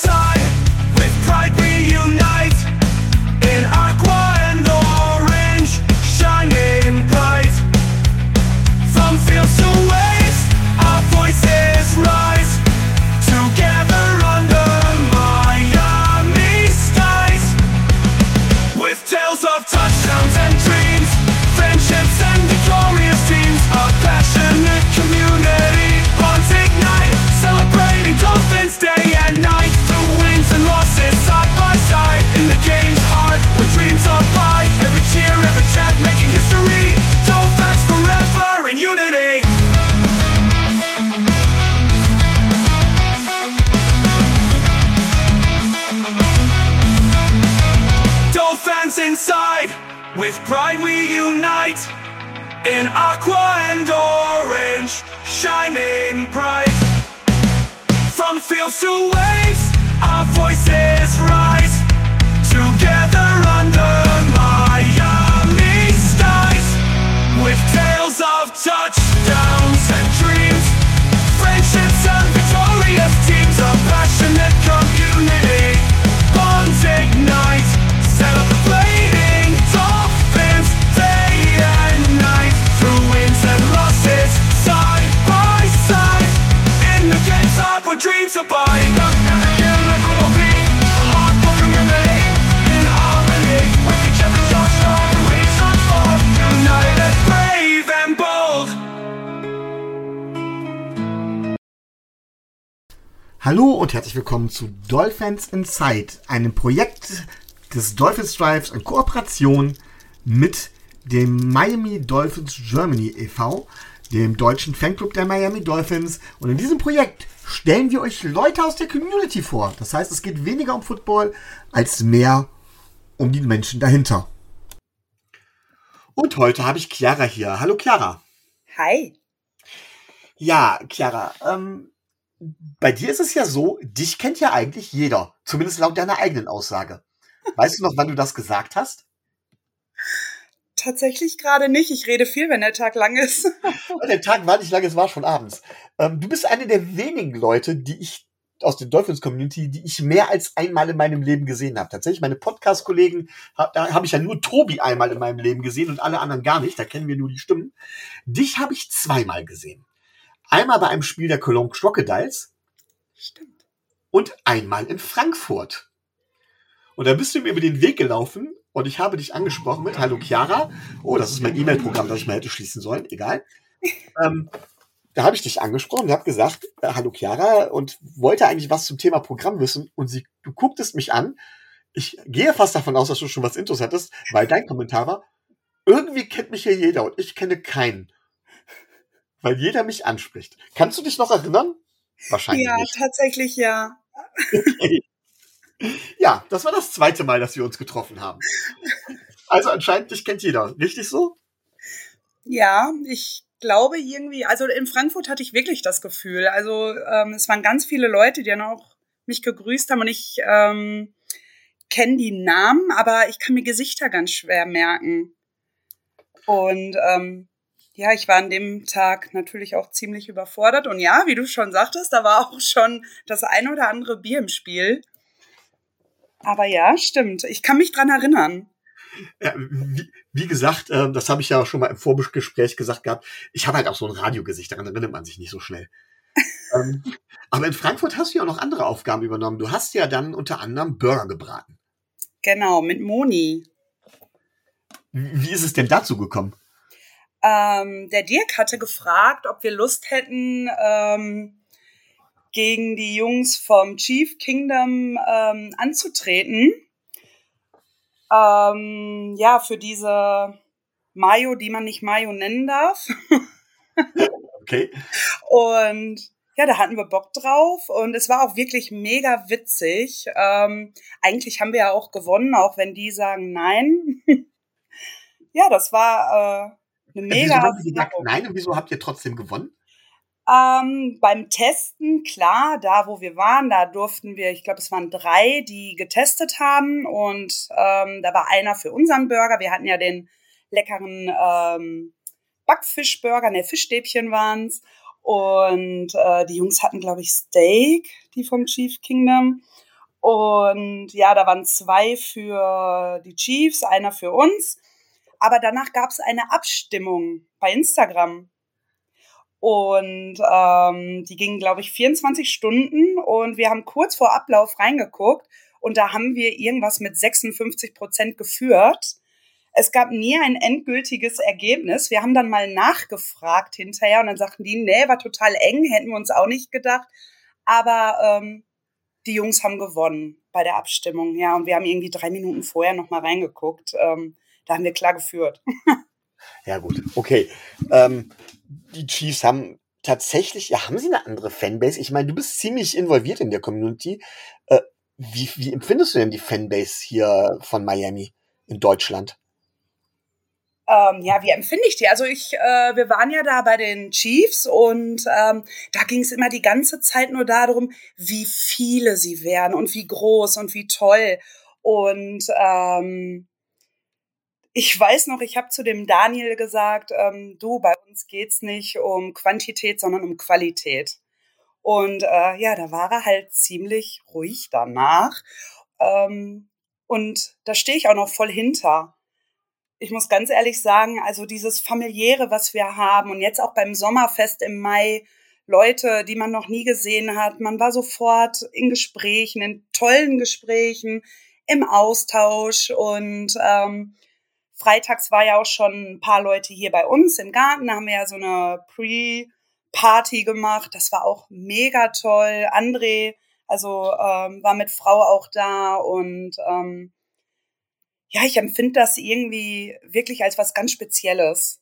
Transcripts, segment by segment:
side. With pride we unite. In aqua and orange, shining bright. From fields to waves, our voices rise. Together under Miami skies. With tales of touchdowns and dreams, friendships and victorious teams. A passionate community, bonds ignite. Celebrating Dolphins day and night. Through wins and losses, side by side. In the game's heart, where dreams abide. Every cheer, every chant, making history. Dolphins forever in unity. Dolphins inside, with pride we unite. In aqua and orange, shining bright. From fields to waves, our voices rise. Together under Miami skies. With tales of touchdowns and dreams, friendships and victorious teams. A passionate community, bonds ignite. Celebrating Dolphins day and night. Through wins and losses, side by side. In the game's heart where dreams abide. In harmony, with each other so strong. We stand for united, brave and bold. Hallo und herzlich willkommen zu Dolphins Inside, einem Projekt des Dolphins Drives in Kooperation mit dem Miami Dolphins Germany e.V., dem deutschen Fanclub der Miami Dolphins. Und in diesem Projekt stellen wir euch Leute aus der Community vor. Das heißt, es geht weniger um Football als mehr um die Menschen dahinter. Und heute habe ich Chiara hier. Hallo Chiara. Hi. Ja, Chiara, bei dir ist es ja so, dich kennt ja eigentlich jeder. Zumindest laut deiner eigenen Aussage. Weißt du noch, wann du das gesagt hast? Tatsächlich gerade nicht. Ich rede viel, wenn der Tag lang ist. Der Tag war nicht lang, es war schon abends. Du bist eine der wenigen Leute, die ich aus der Dolphins-Community, die ich mehr als einmal in meinem Leben gesehen habe. Tatsächlich, meine Podcast-Kollegen, da habe ich ja nur Tobi einmal in meinem Leben gesehen und alle anderen gar nicht. Da kennen wir nur die Stimmen. Dich habe ich zweimal gesehen. Einmal bei einem Spiel der Cologne Crocodiles. Stimmt. Und einmal in Frankfurt. Und da bist du mir über den Weg gelaufen und ich habe dich angesprochen mit Hallo Chiara. Oh, das ist mein E-Mail-Programm, das ich mal hätte schließen sollen. Egal. Da habe ich dich angesprochen und habe gesagt, Hallo Chiara, und wollte eigentlich was zum Thema Programm wissen. Und du gucktest mich an. Ich gehe fast davon aus, dass du schon was Intus hattest, weil dein Kommentar war, irgendwie kennt mich hier jeder und ich kenne keinen. Weil jeder mich anspricht. Kannst du dich noch erinnern? Wahrscheinlich Ja, nicht. tatsächlich ja. Okay. Ja, das war das zweite Mal, dass wir uns getroffen haben. Also anscheinend, dich kennt jeder. Richtig so? Ja, ich glaube irgendwie, also in Frankfurt hatte ich wirklich das Gefühl. Also es waren ganz viele Leute, die dann auch mich gegrüßt haben und ich kenne die Namen, aber ich kann mir Gesichter ganz schwer merken. Und ja, ich war an dem Tag natürlich auch ziemlich überfordert. Und ja, wie du schon sagtest, da war auch schon das ein oder andere Bier im Spiel. Aber ja, stimmt. Ich kann mich dran erinnern. Ja, wie gesagt, das habe ich ja schon mal im Vorgespräch gesagt gehabt. Ich habe halt auch so ein Radiogesicht, daran erinnert man sich nicht so schnell. Aber in Frankfurt hast du ja auch noch andere Aufgaben übernommen. Du hast ja dann unter anderem Burger gebraten. Genau, mit Moni. Wie ist es denn dazu gekommen? Der Dirk hatte gefragt, ob wir Lust hätten, gegen die Jungs vom Chief Kingdom anzutreten. Ja, für diese Mayo, die man nicht Mayo nennen darf. Okay. Und ja, da hatten wir Bock drauf und es war auch wirklich mega witzig. Eigentlich haben wir ja auch gewonnen, auch wenn die sagen nein. Ja, das war eine mega. Wieso haben die gesagt nein und wieso habt ihr trotzdem gewonnen? Beim Testen, klar, da wo wir waren, da durften wir, ich glaube, es waren 3, die getestet haben und da war einer für unseren Burger. Wir hatten ja den leckeren Backfischburger, ne, Fischstäbchen waren's und die Jungs hatten, glaube ich, Steak, die vom Chief Kingdom. Und ja, da waren 2 für die Chiefs, einer für uns. Aber danach gab es eine Abstimmung bei Instagram. Und die ging, glaube ich, 24 Stunden. Und wir haben kurz vor Ablauf reingeguckt. Und da haben wir irgendwas mit 56% geführt. Es gab nie ein endgültiges Ergebnis. Wir haben dann mal nachgefragt hinterher. Und dann sagten die, nee, war total eng, hätten wir uns auch nicht gedacht. Aber die Jungs haben gewonnen bei der Abstimmung, ja. Und wir haben irgendwie 3 Minuten vorher noch mal reingeguckt. Da haben wir klar geführt. Ja, gut, okay. Die Chiefs haben tatsächlich, ja, haben sie eine andere Fanbase? Ich meine, du bist ziemlich involviert in der Community. Wie empfindest du denn die Fanbase hier von Miami in Deutschland? Ja, wie empfinde ich die? Also wir waren ja da bei den Chiefs und da ging es immer die ganze Zeit nur darum, wie viele sie wären und wie groß und wie toll. Und ich weiß noch, ich habe zu dem Daniel gesagt, du, bei uns geht's nicht um Quantität, sondern um Qualität. Und ja, da war er halt ziemlich ruhig danach. Und da stehe ich auch noch voll hinter. Ich muss ganz ehrlich sagen, also dieses Familiäre, was wir haben und jetzt auch beim Sommerfest im Mai, Leute, die man noch nie gesehen hat, man war sofort in Gesprächen, in tollen Gesprächen, im Austausch und freitags war ja auch schon ein paar Leute hier bei uns im Garten, da haben wir ja so eine Pre-Party gemacht, das war auch mega toll. André, also war mit Frau auch da und ja, ich empfinde das irgendwie wirklich als was ganz Spezielles.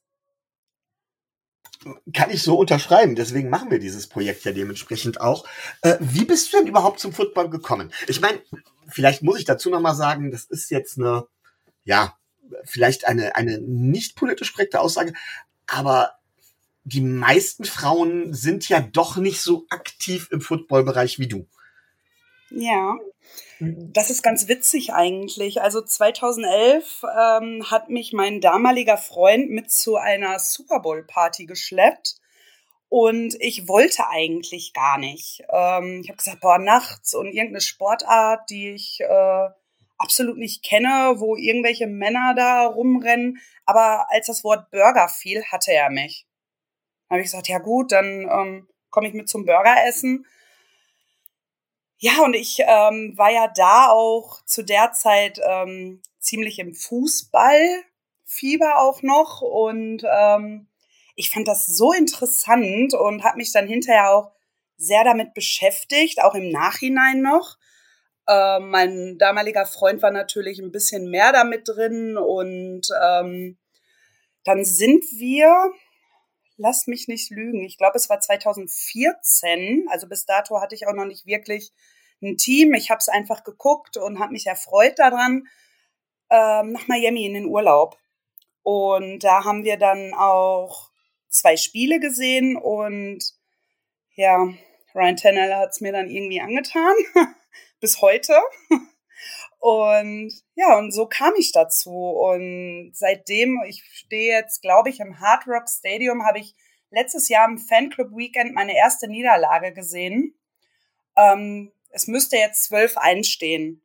Kann ich so unterschreiben, deswegen machen wir dieses Projekt ja dementsprechend auch. Wie bist du denn überhaupt zum Football gekommen? Ich meine, vielleicht muss ich dazu nochmal sagen, das ist jetzt eine, ja, vielleicht eine nicht politisch korrekte Aussage, aber die meisten Frauen sind ja doch nicht so aktiv im Footballbereich wie du. Ja, das ist ganz witzig eigentlich. Also 2011 hat mich mein damaliger Freund mit zu einer Super Bowl Party geschleppt und ich wollte eigentlich gar nicht. Ich habe gesagt, boah, nachts und irgendeine Sportart, die ich absolut nicht kenne, wo irgendwelche Männer da rumrennen. Aber als das Wort Burger fiel, hatte er mich. Dann habe ich gesagt, ja gut, dann komme ich mit zum Burgeressen. Ja, und ich war ja da auch zu der Zeit ziemlich im Fußballfieber auch noch und ich fand das so interessant und habe mich dann hinterher auch sehr damit beschäftigt, auch im Nachhinein noch. Mein damaliger Freund war natürlich ein bisschen mehr damit drin und dann sind wir, lass mich nicht lügen, ich glaube, es war 2014, also bis dato hatte ich auch noch nicht wirklich ein Team. Ich habe es einfach geguckt und habe mich erfreut daran, nach Miami in den Urlaub. Und da haben wir dann auch 2 Spiele gesehen und ja, Ryan Tannehill hat es mir dann irgendwie angetan, bis heute. Und ja, und so kam ich dazu. Und seitdem, ich stehe jetzt, glaube ich, im Hard Rock Stadium, habe ich letztes Jahr im Fanclub Weekend meine erste Niederlage gesehen. Es müsste jetzt 12-1 stehen.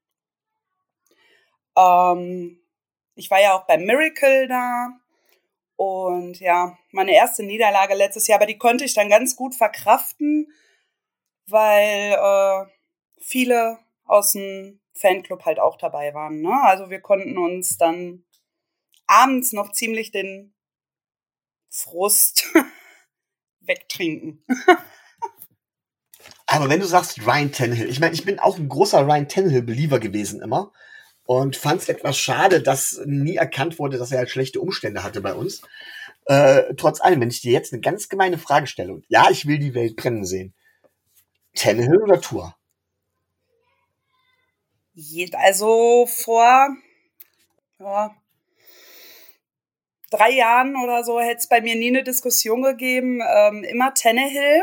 Ich war ja auch beim Miracle da. Und ja, meine erste Niederlage letztes Jahr, aber die konnte ich dann ganz gut verkraften, weil viele aus dem Fanclub halt auch dabei waren. Ne? Also wir konnten uns dann abends noch ziemlich den Frust wegtrinken. Aber wenn du sagst Ryan Tannehill, ich meine, ich bin auch ein großer Ryan Tannehill-Believer gewesen immer und fand es etwas schade, dass nie erkannt wurde, dass er halt schlechte Umstände hatte bei uns. Trotz allem, wenn ich dir jetzt eine ganz gemeine Frage stelle und ja, ich will die Welt brennen sehen. Tannehill oder Tua? Also vor 3 Jahren oder so hätte es bei mir nie eine Diskussion gegeben. Immer Tannehill.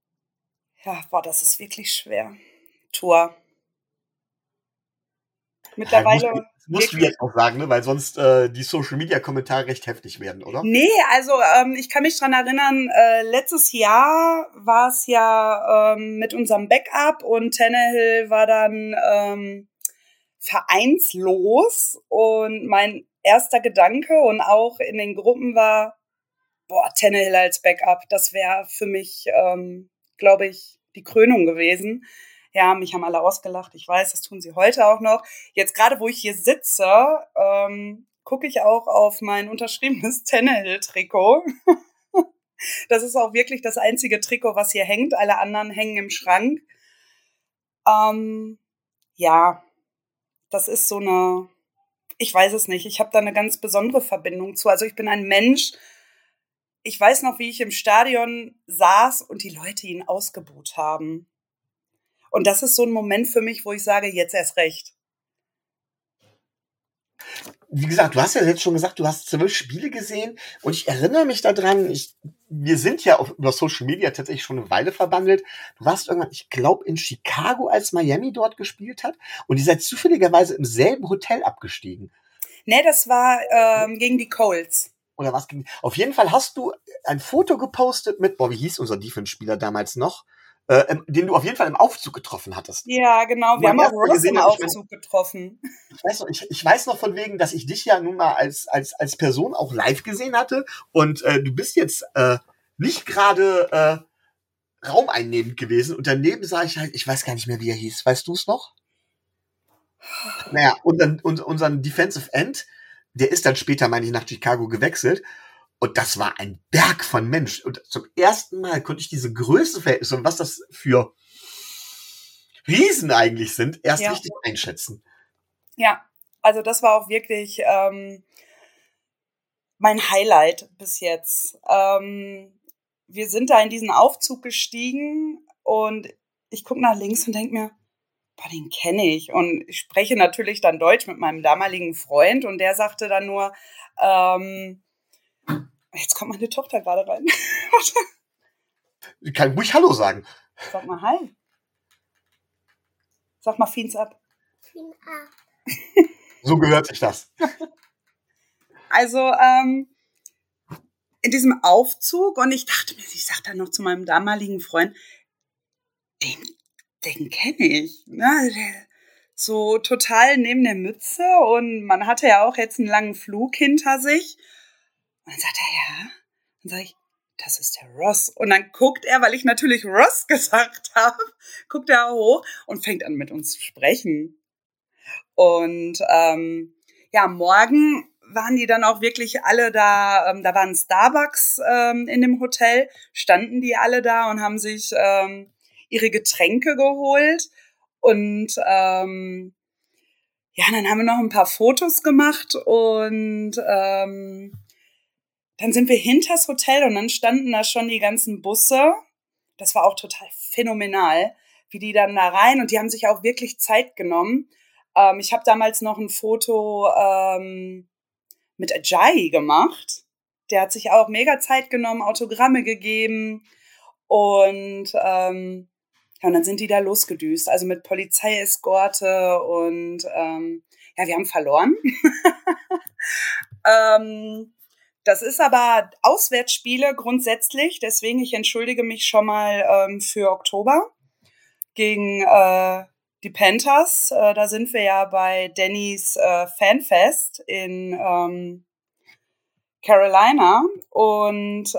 Ja, boah, das ist wirklich schwer. Tua. Mittlerweile musst du wirklich. jetzt auch sagen, ne? Weil sonst die Social-Media-Kommentare recht heftig werden, oder? Nee, also ich kann mich dran erinnern, letztes Jahr war es ja mit unserem Backup und Tannehill war dann vereinslos und mein erster Gedanke und auch in den Gruppen war, Tannehill als Backup, das wäre für mich, glaube ich, die Krönung gewesen. Ja, mich haben alle ausgelacht. Ich weiß, das tun sie heute auch noch. Jetzt gerade, wo ich hier sitze, gucke ich auch auf mein unterschriebenes Tannehill-Trikot. Das ist auch wirklich das einzige Trikot, was hier hängt. Alle anderen hängen im Schrank. Ja, das ist so eine, ich weiß es nicht, ich habe da eine ganz besondere Verbindung zu. Also ich bin ein Mensch, ich weiß noch, wie ich im Stadion saß und die Leute ihn ausgebuht haben. Und das ist so ein Moment für mich, wo ich sage, jetzt erst recht. Wie gesagt, du hast ja jetzt schon gesagt, du hast 12 Spiele gesehen und ich erinnere mich daran, wir sind ja über Social Media tatsächlich schon eine Weile verbandelt. Du warst irgendwann, ich glaube, in Chicago, als Miami dort gespielt hat und ihr seid zufälligerweise im selben Hotel abgestiegen. Nee, das war gegen die Colts. Oder was? Auf jeden Fall hast du ein Foto gepostet mit, wie hieß unser Defense-Spieler damals noch, den du auf jeden Fall im Aufzug getroffen hattest. Ja, genau. Wir haben auch Ross im Aufzug getroffen. Ich weiß noch von wegen, dass ich dich ja nun mal als Person auch live gesehen hatte und du bist jetzt nicht gerade raumeinnehmend gewesen und daneben sah ich halt, ich weiß gar nicht mehr, wie er hieß. Weißt du es noch? Naja, unseren Defensive End, der ist dann später, meine ich, nach Chicago gewechselt. Und das war ein Berg von Mensch. Und zum ersten Mal konnte ich diese Größenverhältnisse und was das für Riesen eigentlich sind, erst richtig einschätzen. Ja, also das war auch wirklich mein Highlight bis jetzt. Wir sind da in diesen Aufzug gestiegen und ich gucke nach links und denke mir, den kenne ich. Und ich spreche natürlich dann Deutsch mit meinem damaligen Freund und der sagte dann nur, jetzt kommt meine Tochter gerade rein. Ich kann ruhig Hallo sagen. Sag mal Hi. Sag mal Fiens ab. Fiens ab. So gehört sich das. Also, in diesem Aufzug und ich dachte mir, ich sag dann noch zu meinem damaligen Freund, den kenne ich. Ne? So total neben der Mütze und man hatte ja auch jetzt einen langen Flug hinter sich. Und dann sagt er, ja. Dann sage ich, das ist der Ross. Und dann guckt er, weil ich natürlich Ross gesagt habe, guckt er hoch und fängt an mit uns zu sprechen. Und morgen waren die dann auch wirklich alle da. Da war ein Starbucks in dem Hotel, standen die alle da und haben sich ihre Getränke geholt. Und dann haben wir noch ein paar Fotos gemacht und dann sind wir hinters Hotel und dann standen da schon die ganzen Busse. Das war auch total phänomenal, wie die dann da rein und die haben sich auch wirklich Zeit genommen. Ich habe damals noch ein Foto mit Ajayi gemacht. Der hat sich auch mega Zeit genommen, Autogramme gegeben und und dann sind die da losgedüst, also mit Polizeieskorte und wir haben verloren. Das ist aber Auswärtsspiele grundsätzlich, deswegen ich entschuldige mich schon mal für Oktober gegen die Panthers. Da sind wir ja bei Dannys Fanfest in Carolina und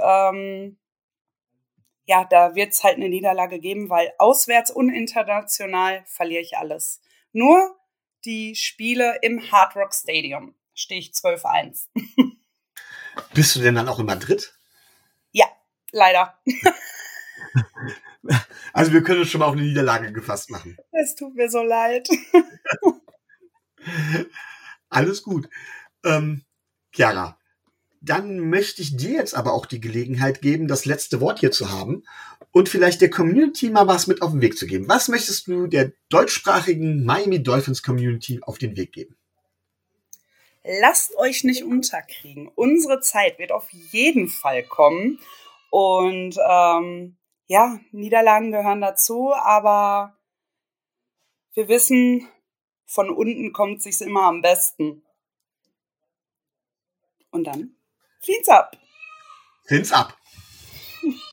da wird es halt eine Niederlage geben, weil auswärts und international verliere ich alles. Nur die Spiele im Hard Rock Stadium stehe ich 12-1. Bist du denn dann auch in Madrid? Ja, leider. Also wir können uns schon mal auf eine Niederlage gefasst machen. Es tut mir so leid. Alles gut. Chiara, dann möchte ich dir jetzt aber auch die Gelegenheit geben, das letzte Wort hier zu haben und vielleicht der Community mal was mit auf den Weg zu geben. Was möchtest du der deutschsprachigen Miami Dolphins Community auf den Weg geben? Lasst euch nicht unterkriegen. Unsere Zeit wird auf jeden Fall kommen. Und Niederlagen gehören dazu, aber wir wissen, von unten kommt sich's immer am besten. Und dann Fins ab. Fins ab.